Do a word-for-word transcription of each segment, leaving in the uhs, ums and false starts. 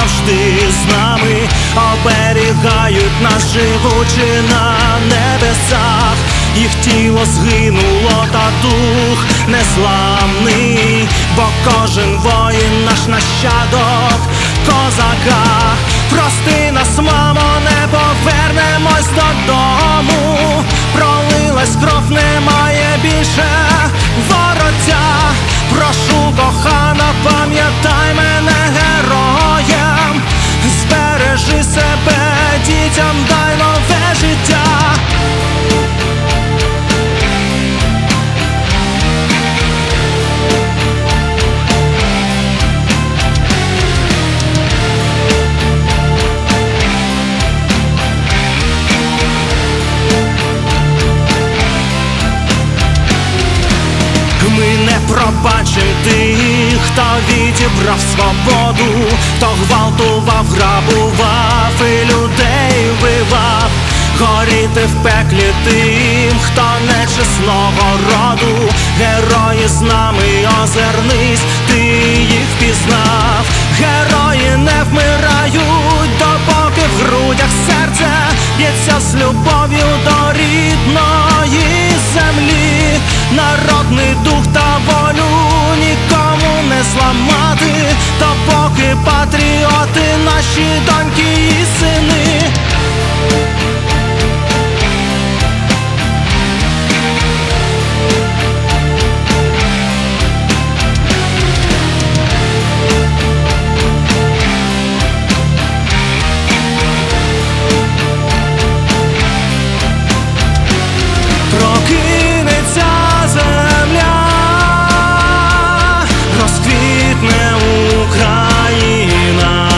завжди з нами, оберігають нас, живучи на небесах. Їх тіло згинуло, та дух незламний, бо кожен воїн наш нащадок козака. Прости нас, мамо, не повернемось додому. Пролилась кров, немає більше вороття. Прошу, кохана, пам'ятай мене героєм. Збережи себе, дітям дай нове життя. Ми не пробачим тих, хто відібрав свободу, хто гвалтував, грабував і людей вбивав. Горіти в пеклі тим, хто нечесного роду. Герої з нами, озирнись, ти їх впізнав. Герої не вмирають, допоки в грудях серце б'ється з любов'ю до рідної землі. Народний дух та волю нікому не зламати, допоки патріоти наші доньки і сини. Прокинеться земля, розквітне Україна,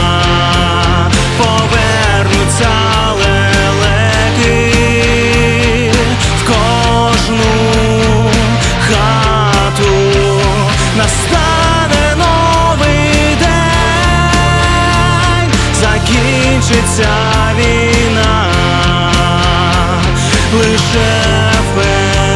повернуться лелеки в кожну хату. Настане новий день, закінчиться війна. Лише вперед.